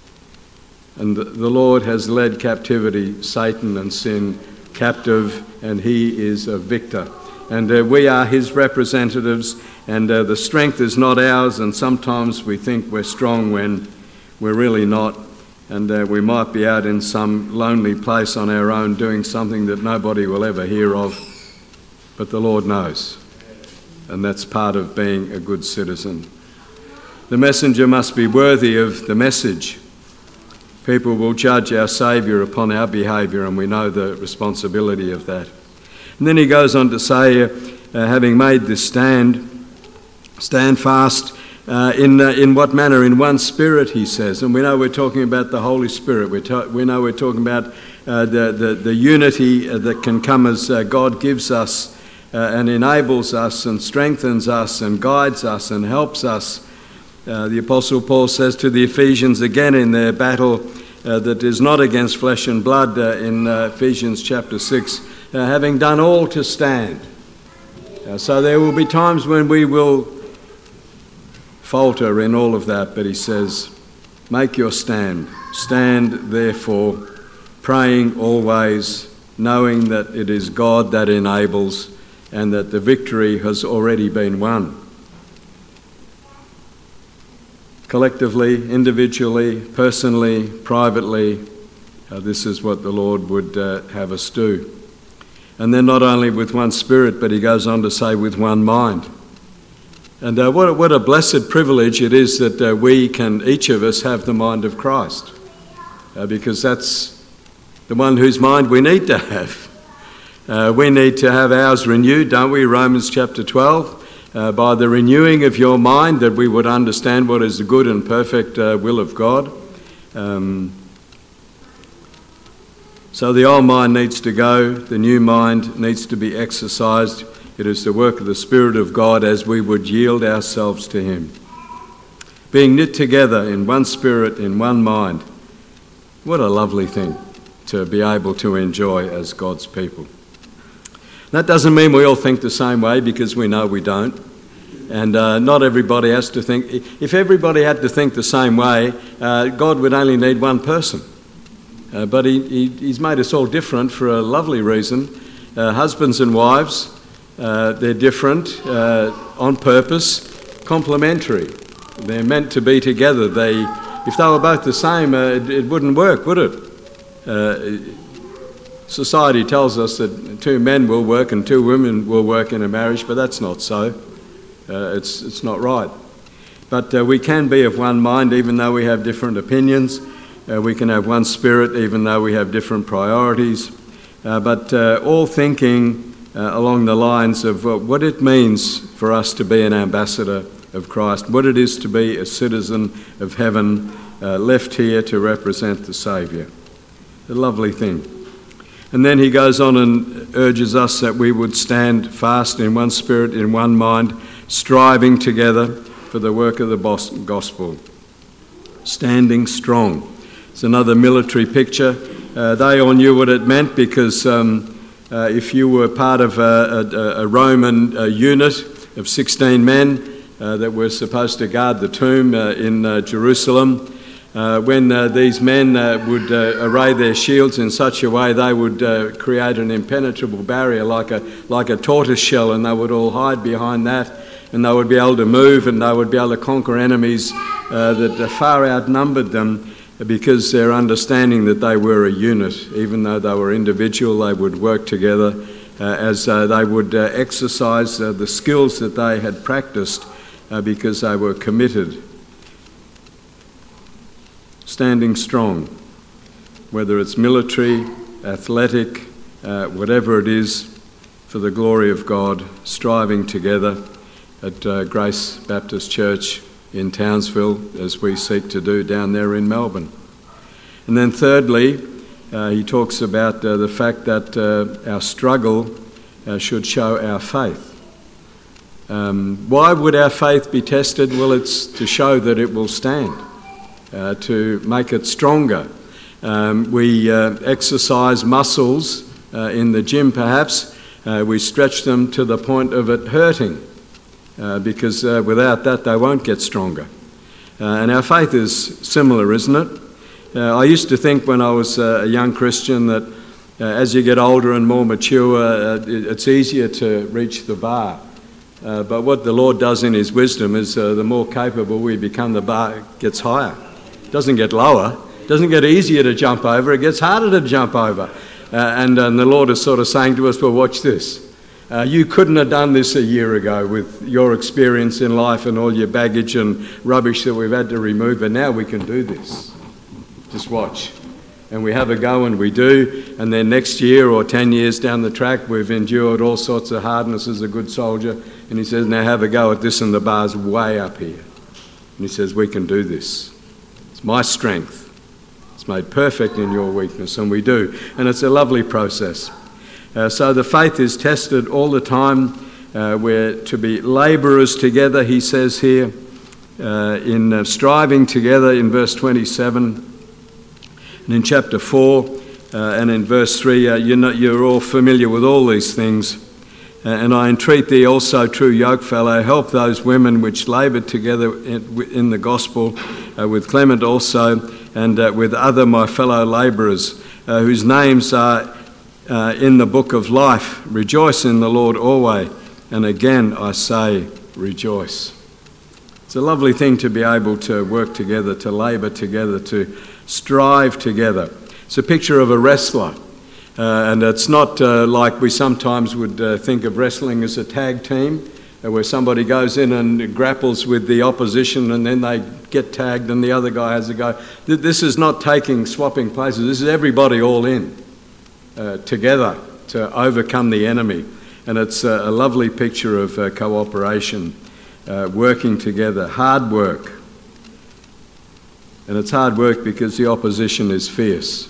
C: And the, the Lord has led captivity, Satan and sin, captive, and he is a victor. And uh, we are his representatives, and uh, the strength is not ours, and sometimes we think we're strong when we're really not, and uh, we might be out in some lonely place on our own doing something that nobody will ever hear of, but the Lord knows, and that's part of being a good citizen. The messenger must be worthy of the message. People will judge our Saviour upon our behaviour, and we know the responsibility of that. And then he goes on to say, uh, uh, having made this stand, stand fast uh, in uh, in what manner? In one spirit, he says. And we know we're talking about the Holy Spirit. We ta- we know we're talking about uh, the, the, the unity that can come as uh, God gives us uh, and enables us and strengthens us and guides us and helps us. Uh, the Apostle Paul says to the Ephesians again in their battle uh, that is not against flesh and blood uh, in uh, Ephesians chapter six, uh, having done all to stand. Uh, so there will be times when we will falter in all of that, but he says, make your stand. Stand therefore, praying always, knowing that it is God that enables and that the victory has already been won. Collectively, individually, personally, privately, uh, this is what the Lord would uh, have us do. And then not only with one spirit, but he goes on to say with one mind. And uh, what, a, what a blessed privilege it is that uh, we can, each of us, have the mind of Christ. Uh, because that's the one whose mind we need to have. Uh, we need to have ours renewed, don't we? Romans chapter twelve. Uh, by the renewing of your mind, that we would understand what is the good and perfect uh, will of God. Um, so the old mind needs to go, the new mind needs to be exercised. It is the work of the Spirit of God as we would yield ourselves to him. Being knit together in one spirit, in one mind. What a lovely thing to be able to enjoy as God's people. That doesn't mean we all think the same way, because we know we don't. And uh, not everybody has to think. If everybody had to think the same way, uh, God would only need one person. Uh, but he, he, he's made us all different for a lovely reason. Uh, husbands and wives, uh, they're different uh, on purpose, complementary. They're meant to be together. They, if they were both the same, uh, it, it wouldn't work, would it? Uh, Society tells us that two men will work and two women will work in a marriage, but that's not so. Uh, it's it's not right. But uh, we can be of one mind even though we have different opinions. Uh, we can have one spirit even though we have different priorities. Uh, but uh, all thinking uh, along the lines of uh, what it means for us to be an ambassador of Christ, what it is to be a citizen of heaven, uh, left here to represent the Saviour. A lovely thing. And then he goes on and urges us that we would stand fast in one spirit, in one mind, striving together for the work of the gospel. Standing strong. It's another military picture. Uh, they all knew what it meant because um, uh, if you were part of a, a, a Roman uh, unit of sixteen men uh, that were supposed to guard the tomb uh, in uh, Jerusalem, Uh, when uh, these men uh, would uh, array their shields in such a way, they would uh, create an impenetrable barrier like a like a tortoise shell, and they would all hide behind that, and they would be able to move, and they would be able to conquer enemies uh, that far outnumbered them, because their understanding that they were a unit. Even though they were individual, they would work together uh, as uh, they would uh, exercise uh, the skills that they had practiced uh, because they were committed. Standing strong, whether it's military, athletic, uh, whatever it is, for the glory of God, striving together at uh, Grace Baptist Church in Townsville, as we seek to do down there in Melbourne. And then thirdly, uh, he talks about uh, the fact that uh, our struggle uh, should show our faith. Um, why would our faith be tested? Well, it's to show that it will stand. Uh, to make it stronger. Um, we uh, exercise muscles uh, in the gym perhaps. Uh, we stretch them to the point of it hurting uh, because uh, without that they won't get stronger. Uh, and our faith is similar, isn't it? Uh, I used to think when I was uh, a young Christian that uh, as you get older and more mature, uh, it's easier to reach the bar. Uh, but what the Lord does in his wisdom is uh, the more capable we become, the bar gets higher. It doesn't get lower. It doesn't get easier to jump over. It gets harder to jump over. Uh, and, and the Lord is sort of saying to us, well, watch this. Uh, you couldn't have done this a year ago with your experience in life and all your baggage and rubbish that we've had to remove, but now we can do this. Just watch. And we have a go and we do, and then next year or ten years down the track, we've endured all sorts of hardness as a good soldier, and he says, now have a go at this, and the bar's way up here. And he says, we can do this. It's my strength. It's made perfect in your weakness, and we do. And it's a lovely process. Uh, so the faith is tested all the time. Uh, we're to be labourers together, he says here, uh, in uh, striving together in verse twenty-seven. And in chapter four uh, and in verse three, uh, you know, you're all familiar with all these things. Uh, and I entreat thee also, true yokefellow, help those women which labour together in, in the gospel, uh, with Clement also, and uh, with other my fellow labourers, uh, whose names are Uh, in the book of life. Rejoice in the Lord always, and again I say rejoice. It's a lovely thing to be able to work together, to labour together, to strive together. It's a picture of a wrestler, uh, and it's not uh, like we sometimes would uh, think of wrestling as a tag team, uh, where somebody goes in and grapples with the opposition and then they get tagged and the other guy has a go. This is not taking, swapping places. This is everybody all in. Uh, together to overcome the enemy. And it's uh, a lovely picture of uh, cooperation, uh, working together, hard work. And it's hard work because the opposition is fierce.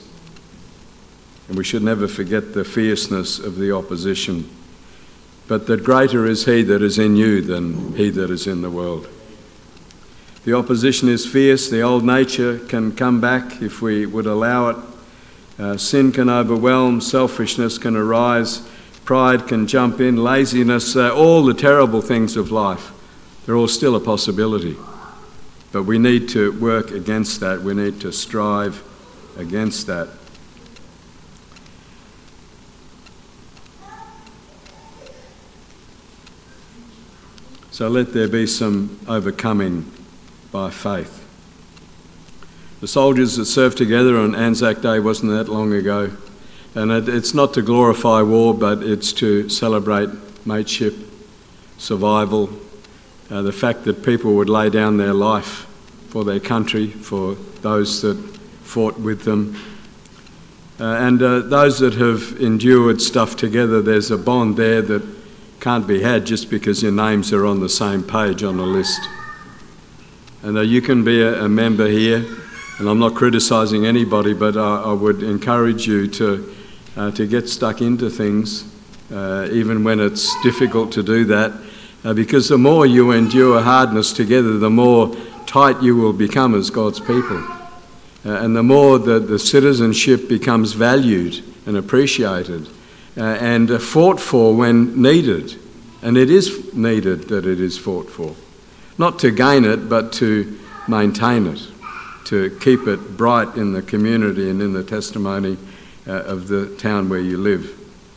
C: And we should never forget the fierceness of the opposition. But that greater is he that is in you than he that is in the world. The opposition is fierce. The old nature can come back if we would allow it. Uh, sin can overwhelm, selfishness can arise, pride can jump in, laziness, uh, all the terrible things of life. They're all still a possibility. But we need to work against that. We need to strive against that. So let there be some overcoming by faith. The soldiers that served together on Anzac Day wasn't that long ago. And it, it's not to glorify war, but it's to celebrate mateship, survival, uh, the fact that people would lay down their life for their country, for those that fought with them. Uh, and uh, those that have endured stuff together, there's a bond there that can't be had just because your names are on the same page on the list. And uh, you can be a, a member here. And I'm not criticising anybody, but I, I would encourage you to uh, to get stuck into things, uh, even when it's difficult to do that, uh, because the more you endure hardness together, the more tight you will become as God's people. Uh, and the more the, the citizenship becomes valued and appreciated uh, and uh, fought for when needed. And it is needed that it is fought for. Not to gain it, but to maintain it. To keep it bright in the community and in the testimony uh, of the town where you live.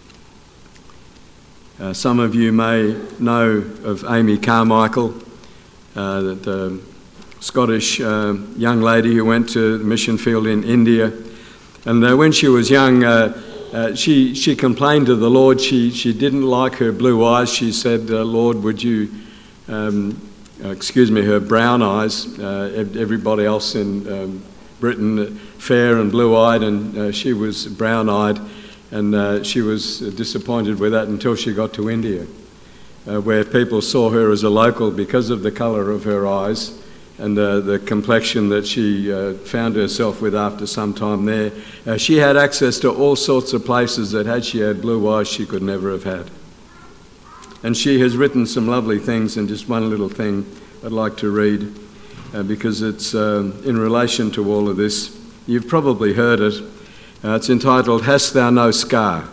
C: Uh, some of you may know of Amy Carmichael, uh, that uh, Scottish uh, young lady who went to the mission field in India. And uh, when she was young, uh, uh, she, she complained to the Lord. She, she didn't like her blue eyes. She said, uh, Lord, would you... Um, Uh, excuse me, her brown eyes. Uh, everybody else in um, Britain, uh, fair and blue-eyed, and uh, she was brown-eyed, and uh, she was disappointed with that until she got to India, uh, where people saw her as a local because of the colour of her eyes and uh, the complexion that she uh, found herself with after some time there. Uh, she had access to all sorts of places that, had she had blue eyes, she could never have had. And she has written some lovely things, and just one little thing I'd like to read uh, because it's uh, in relation to all of this. You've probably heard it. Uh, it's entitled, Hast Thou No Scar?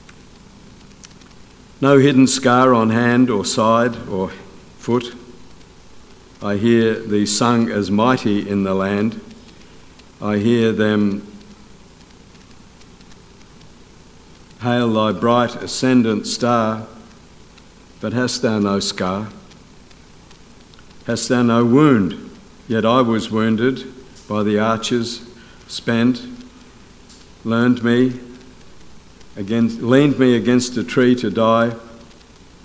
C: No hidden scar on hand or side or foot. I hear thee sung as mighty in the land. I hear them hail thy bright ascendant star. But hast thou no scar? Hast thou no wound? Yet I was wounded by the archers, spent, learned me against, leaned me against a tree to die.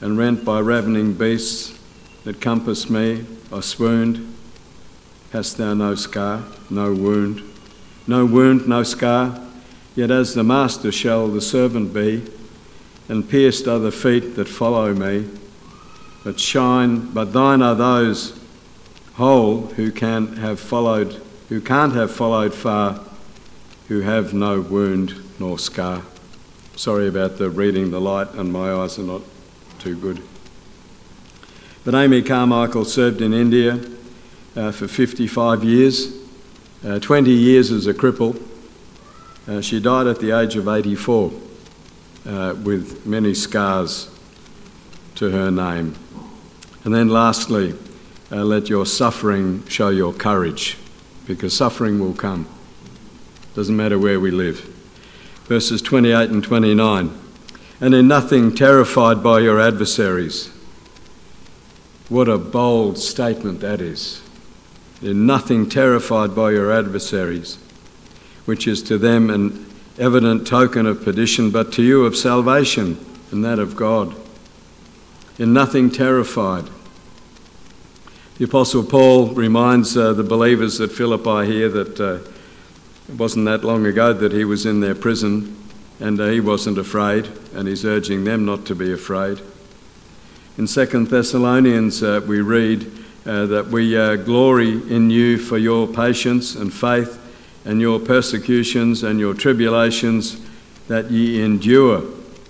C: and rent by ravening beasts that compass me, I swooned. Hast thou no scar, no wound? No wound, no scar, yet as the master shall the servant be, and pierced are the feet that follow me. But shine, but thine are those whole who can have followed, who can't have followed far, who have no wound nor scar. Sorry about the reading the light, and my eyes are not too good. But Amy Carmichael served in India uh, for fifty-five years, uh, twenty years as a cripple. Uh, she died at the age of eighty-four uh, with many scars to her name. And then lastly, uh, let your suffering show your courage, because suffering will come. Doesn't matter where we live. Verses twenty-eight and twenty-nine. And in nothing terrified by your adversaries. What a bold statement that is. In nothing terrified by your adversaries, which is to them an evident token of perdition, but to you of salvation, and that of God. In nothing terrified. The Apostle Paul reminds uh, the believers at Philippi here that uh, it wasn't that long ago that he was in their prison, and uh, he wasn't afraid, and he's urging them not to be afraid. In Second Thessalonians uh, we read uh, that we uh, glory in you for your patience and faith and your persecutions and your tribulations, that ye endure.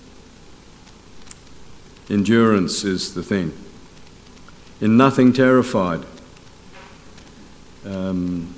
C: Endurance is the thing. In nothing terrified. Um,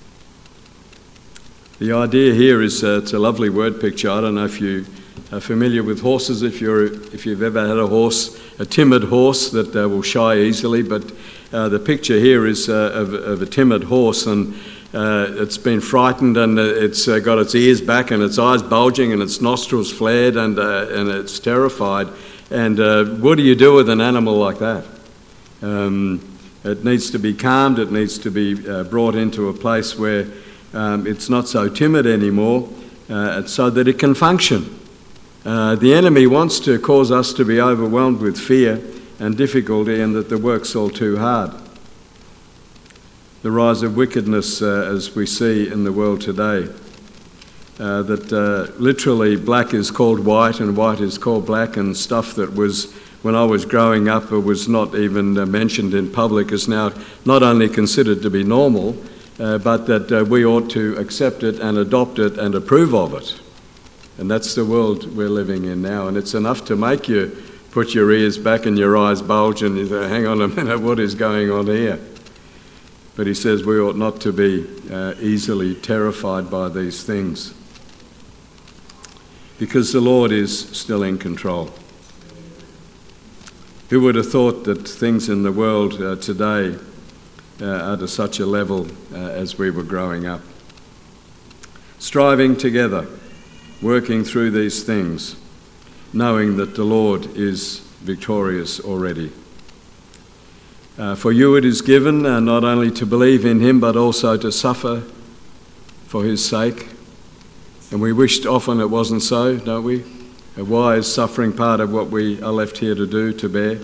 C: the idea here is uh, it's a lovely word picture. I don't know if you are familiar with horses, if you're if you've ever had a horse, a timid horse that uh, will shy easily, but uh, the picture here is uh, of, of a timid horse, and uh, it's been frightened, and it's uh, got its ears back and its eyes bulging and its nostrils flared, and uh, and it's terrified. And uh, what do you do with an animal like that? Um, it needs to be calmed, it needs to be uh, brought into a place where um, it's not so timid anymore, uh, so that it can function. Uh, the enemy wants to cause us to be overwhelmed with fear and difficulty, and that the work's all too hard. The rise of wickedness uh, as we see in the world today, uh, that uh, literally black is called white and white is called black, and stuff that was, when I was growing up, it was not even uh, mentioned in public, is now not only considered to be normal, uh, but that uh, we ought to accept it and adopt it and approve of it. And that's the world we're living in now, and it's enough to make you put your ears back and your eyes bulge and you say, hang on a minute, what is going on here? But he says we ought not to be uh, easily terrified by these things, because the Lord is still in control. Who would have thought that things in the world uh, today uh, are to such a level uh, as we were growing up? Striving together, working through these things, knowing that the Lord is victorious already. Uh, for you it is given uh, not only to believe in him, but also to suffer for his sake. And we wished often it wasn't so, don't we? Uh, why is suffering part of what we are left here to do, to bear?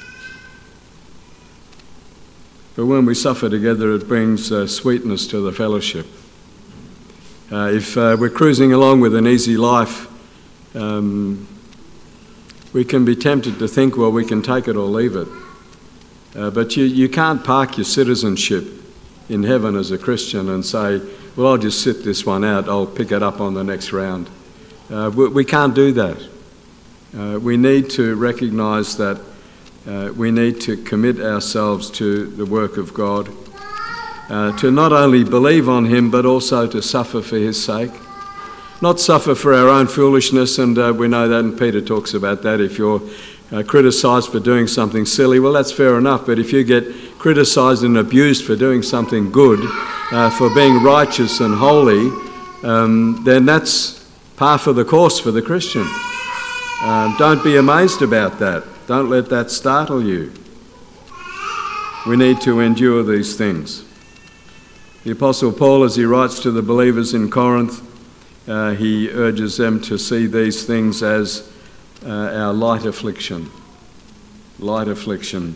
C: But when we suffer together, it brings uh, sweetness to the fellowship. Uh, if uh, we're cruising along with an easy life, um, we can be tempted to think, well, we can take it or leave it. Uh, but you, you can't park your citizenship in heaven as a Christian and say, well, I'll just sit this one out, I'll pick it up on the next round. Uh, we, we can't do that. Uh, we need to recognise that uh, we need to commit ourselves to the work of God, uh, to not only believe on him, but also to suffer for his sake. Not suffer for our own foolishness, and uh, we know that, and Peter talks about that. If you're uh, criticised for doing something silly, well, that's fair enough, but if you get criticised and abused for doing something good, uh, for being righteous and holy, um, then that's par for the course for the Christian. Um, don't be amazed about that. Don't let that startle you. We need to endure these things. The Apostle Paul, as he writes to the believers in Corinth, Uh, he urges them to see these things as uh, our light affliction. light affliction.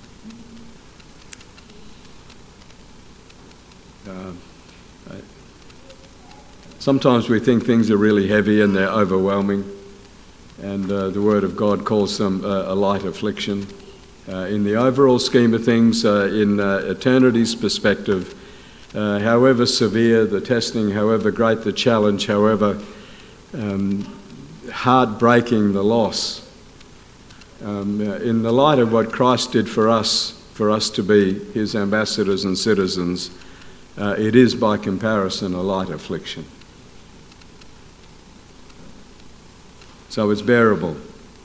C: Uh, sometimes we think things are really heavy and they're overwhelming, and uh, the Word of God calls them uh, a light affliction. Uh, in the overall scheme of things, uh, in uh, eternity's perspective, uh, however severe the testing, however great the challenge, however um, heartbreaking the loss, um, uh, in the light of what Christ did for us, for us to be his ambassadors and citizens, uh, it is by comparison a light affliction. So it's bearable.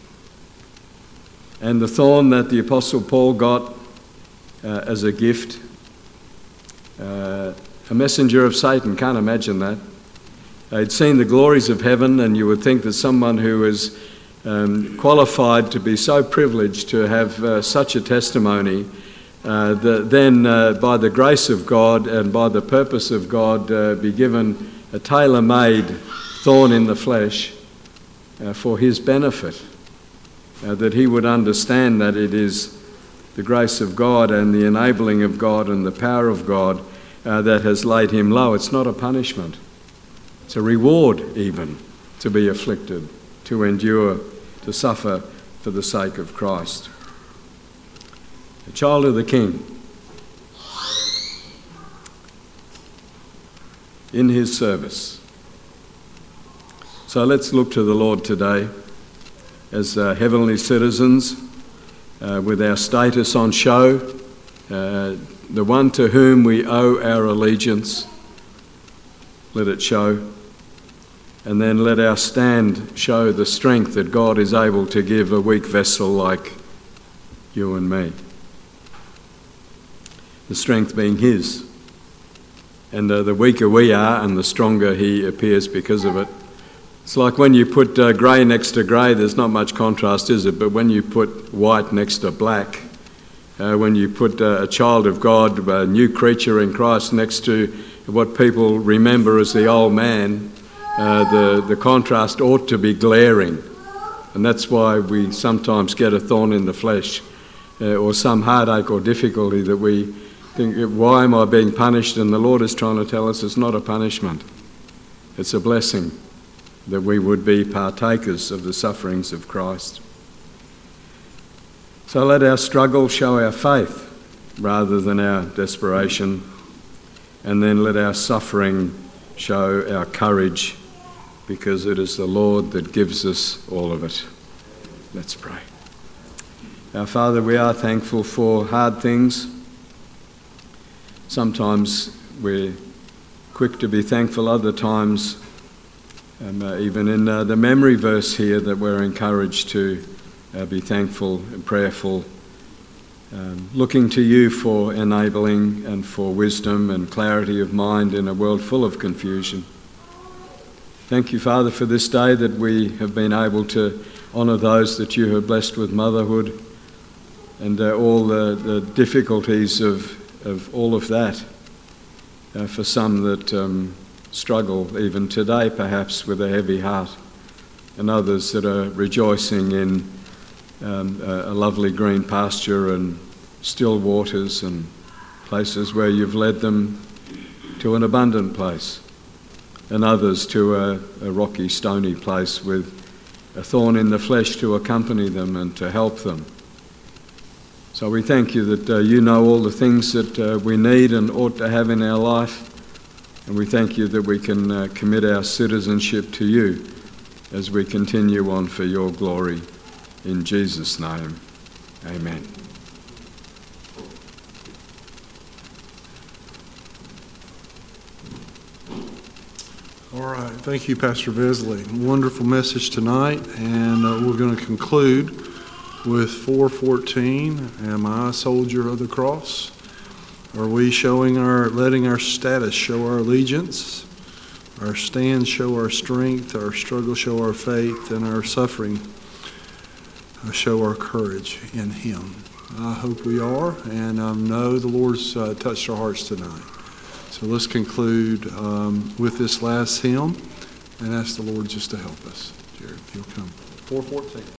C: And the thorn that the Apostle Paul got uh, as a gift, uh, a messenger of Satan, can't imagine that. They'd seen the glories of heaven, and you would think that someone who is um, qualified to be so privileged to have uh, such a testimony, uh, that then uh, by the grace of God and by the purpose of God uh, be given a tailor-made thorn in the flesh uh, for his benefit. Uh, that he would understand that it is the grace of God and the enabling of God and the power of God uh, that has laid him low. It's not a punishment. It's a reward even to be afflicted, to endure, to suffer for the sake of Christ. A child of the King, in his service. So let's look to the Lord today as uh, heavenly citizens, uh, with our status on show, uh, the one to whom we owe our allegiance, let it show. And then let our stand show the strength that God is able to give a weak vessel like you and me. The strength being his. And uh, the weaker we are, and the stronger he appears because of it. It's like when you put uh, grey next to grey, there's not much contrast, is it? But when you put white next to black, uh, when you put uh, a child of God, a new creature in Christ, next to what people remember as the old man, uh, the, the contrast ought to be glaring. And that's why we sometimes get a thorn in the flesh, uh, or some heartache or difficulty that we think, why am I being punished? And the Lord is trying to tell us it's not a punishment, it's a blessing, that we would be partakers of the sufferings of Christ. So let our struggle show our faith rather than our desperation, and then let our suffering show our courage, because it is the Lord that gives us all of it. Let's pray. Our Father, we are thankful for hard things. Sometimes we're quick to be thankful, other times Um, uh, even in uh, the memory verse here, that we're encouraged to uh, be thankful and prayerful, um, looking to you for enabling and for wisdom and clarity of mind in a world full of confusion. Thank you, Father, for this day that we have been able to honour those that you have blessed with motherhood, and uh, all the, the difficulties of, of all of that, uh, for some that um, struggle even today perhaps with a heavy heart, and others that are rejoicing in um, a, a lovely green pasture and still waters and places where you've led them to an abundant place, and others to a, a rocky, stony place with a thorn in the flesh to accompany them and to help them. So we thank you that uh, you know all the things that uh, we need and ought to have in our life. And we thank you that we can uh, commit our citizenship to you as we continue on for your glory. In Jesus' name, amen.
B: All right. Thank you, Pastor Besley. Wonderful message tonight. And uh, we're going to conclude with four fourteen, Am I a soldier of the cross? Are we showing our, letting our status show our allegiance, our stand show our strength, our struggle show our faith, and our suffering show our courage in Him? I hope we are, and I um, know the Lord's uh, touched our hearts tonight. So let's conclude um, with this last hymn and ask the Lord just to help us. Jared, if you'll come. four fourteen.